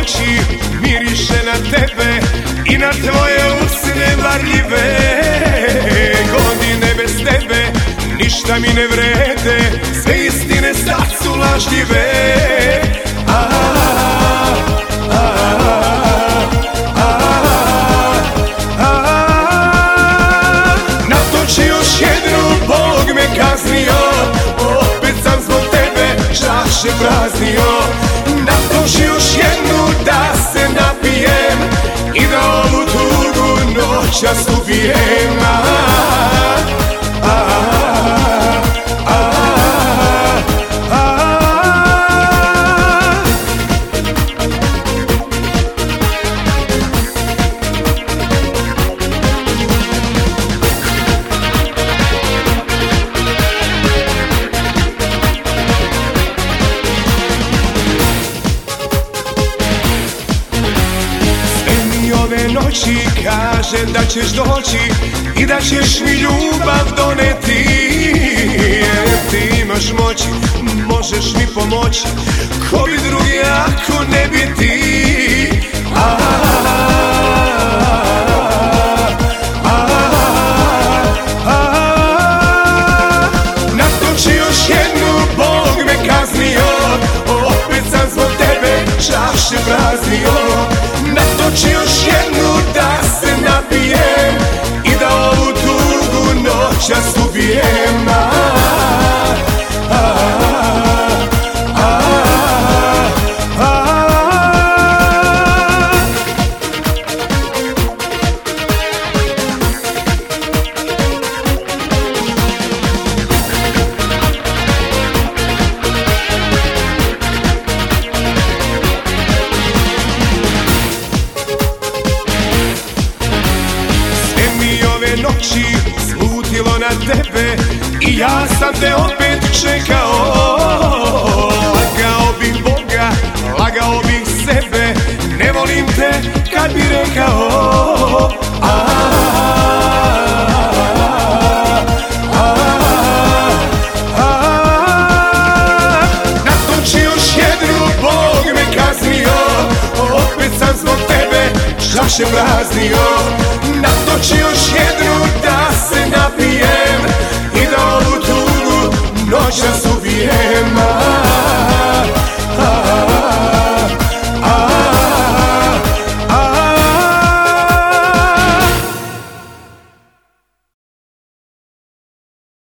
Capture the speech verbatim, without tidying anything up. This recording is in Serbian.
noći miriše na tebe i na tvoje usne varljive. Godine bez tebe ništa mi ne vrede, sve istine sad su lažljive. Natoči još jednu, Bog me kaznio, opet sam zbog tebe čaše praznio. Natoči još jednu da se napijem i da ovu tugu noćas ubijem. Ove noći kažem da ćeš doći i da ćeš mi ljubav doneti. Ti imaš moći, možeš mi pomoći, ko bi drugi ako ne bi ti. Natoči još jednu, Bog me kaznio, opet sam zbog tebe čaše praznio. Natoči još jednu da se napijem i da ovu tugu noćas ubijem. Noći slutilo na tebe i ja sam te opet čekao. Lagao bih Boga, lagao bih sebe, ne volim te kad bi rekao. Natoči još jednu, Bog me kaznio, opet sam zbog tebe čaše praznio. Natoči